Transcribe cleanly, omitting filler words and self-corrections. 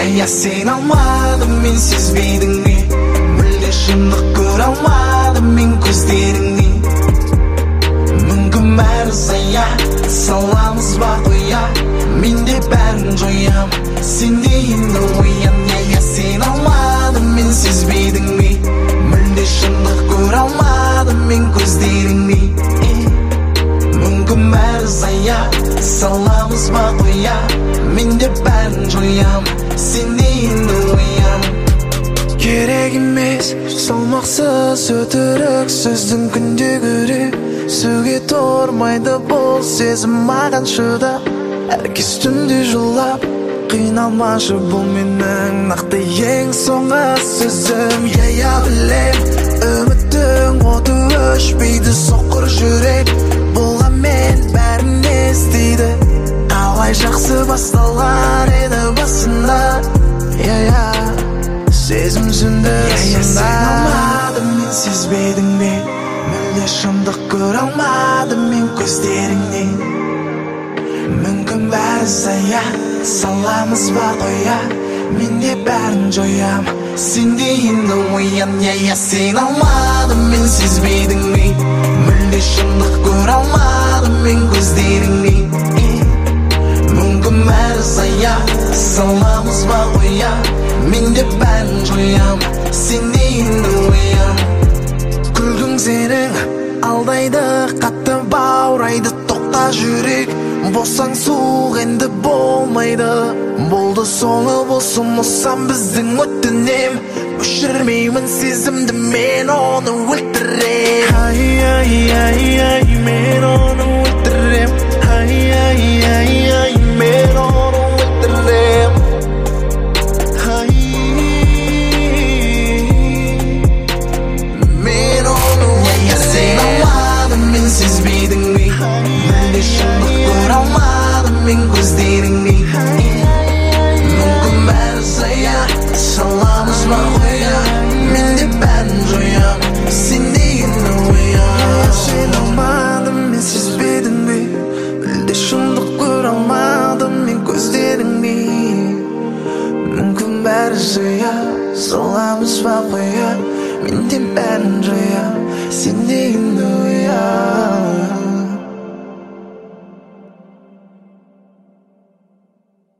Я сен алмадым, мен сезбейдің бе? Мүлде шындық көре алмадым мен көздеріңнен. Мүмкін бәрі зая, саламыз ба қоя, мен де бәрін жоям, сен де енді оян. Я сен алмадым, мен сезбейдің бе? Мүлде шындық көре алмадым мен көздеріңнен. Мүмкін бәрі зая, саламыз ба қоя, мен де бәрін жоям, сен де енді оян. Керек емес салмақсыз өтірік сөздің күнде көрек, сөге тұрмайды бұл сезім маған шыдап. Әркез түнде жылап, қиналмашы бұл менің нақты ең соңғы сөзім. Я білем, үміттің оты өшпейді, соқыр жүрек болғанмен бәрін естиді. Қалай жақсы басталар еді басында, сезім сүнді сында. Сен алмадым, мен сезбейдің бе? Мүлде шындық көре алмадым мен көздеріңнен. Мүмкін бәрі зая, саламыз ба қоя, мен де бәрін жоям, сен де енді оян. Сен алмадым, мен сезбейдің бе? Мүлде шындық көре алмадым мен көздеріңнен. Мүмкін бәрі зая, саламыз ба қоя, мен де бәрін жоям, сен де енді оян. Күлгің сенің алдайды, қатты баурайды, тоқта жүрек, болсаң суық енді болмайды. Болды соңы болсын осам біздің өтінем, өшірмеймін сезімді, мен оны өлтірем. Мен оны өлтірем. Мен оны өлтірем. Мен оны өлтірем. Сен алмадым, мен сезбейдің бе? Мүлде шындық көре алмадым мен көздеріңнен. Мүмкін бәрі зая, саламыз ба қоя, мен де бәрін жоям, сен де енді оян. Сен алмадым, мен сезбейдің бе? Мүлде шындық көре алмадым мен көздеріңнен. Мүмкін бәрі зая, саламыз ба қоя, мен де бәрін жоям, сен де енді оян.